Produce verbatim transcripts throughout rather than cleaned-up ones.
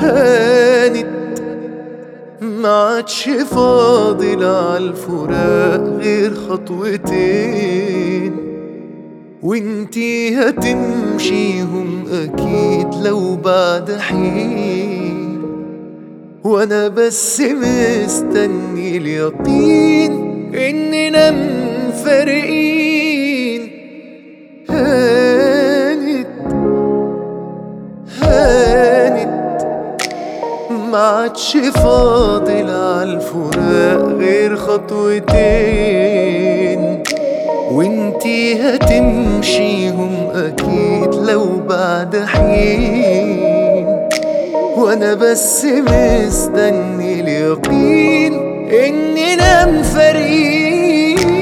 هانت معادش فاضل عالفراق غير خطوتين، وانتي هتمشيهم اكيد لو بعد حين، وانا بس مستني اليقين اننا مفارقين. هانت هانت معادش فاضل عالفراق غير خطوتين، وانتي هتمشيهم اكيد لو بعد حين، وانا بس مستني اليقين اننا مفارقين.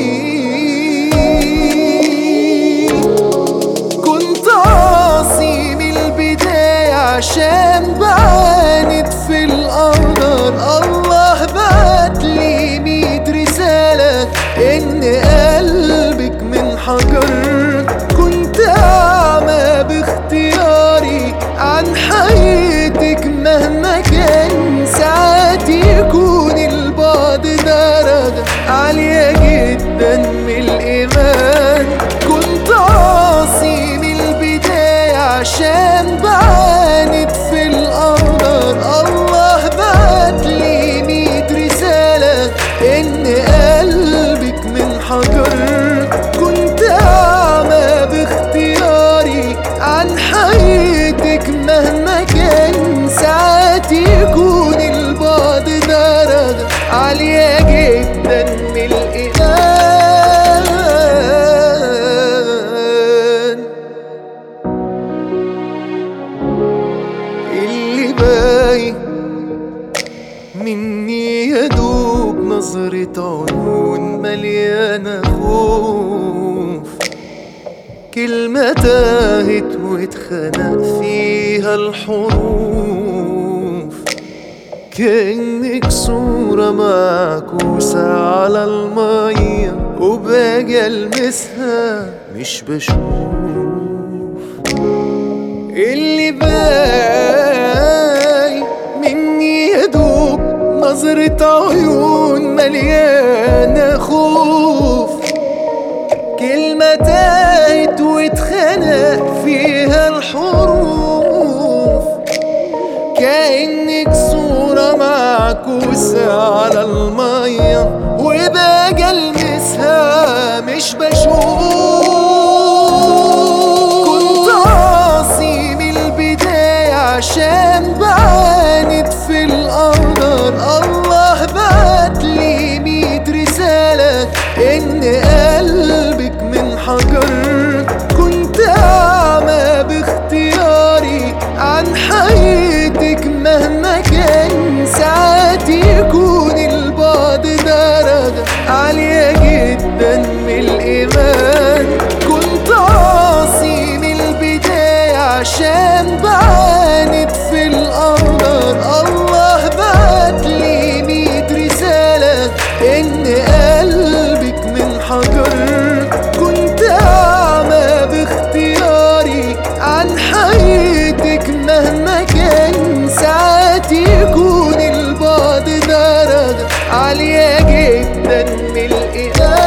كنت عاصي من البداية عشان بعاند في القدر، الله بعتلي ميت رسالة ان قلبك من حجر. كنت اعمى باختياري عن حياتك مهما كان، ساعات يكون البعد درجة عالية جدا من الإيمان. كنت عاصي من البداية عشان بعاند في القدر، الله بعتلي ميت رسالة إن قلبك من حجر. كنت أعمى باختياري عن حياتك مهما كان، ساعات يكون البعد درجة عالية جدا من الإيمان. اللي باين مني يدوب نظرة عيون مليانة خوف، كلمة تاهت واتخنق فيها الحروف، كأنك صورة معكوسة على المية وباجي ألمسها مش بشوف. اللي باي مني يدوب نظرة عيون مليانة خوف، كلمة تاهت واتخنق فيها الحروف، كأنك صورة معكوسة على المية وباجي ألمسها مش بشوف. كنت عاصي من البداية عشان بعاند في القدر، الله بعتلي ميت رسالة إن قلبك من حجر. كنت أعمى باختياري عن حياتك مهما كان، ساعات يكون البعد درجة عالية جدا من الإيمان. كنت عاصي من البداية عشان بعاند في القدر، الله بعتلي ميت رسالة إن قلبك من حجر. كنت أعمى باختياري عن حياتك مهما كان، ساعات يكون البعد درجة عالية جدا من الإيمان.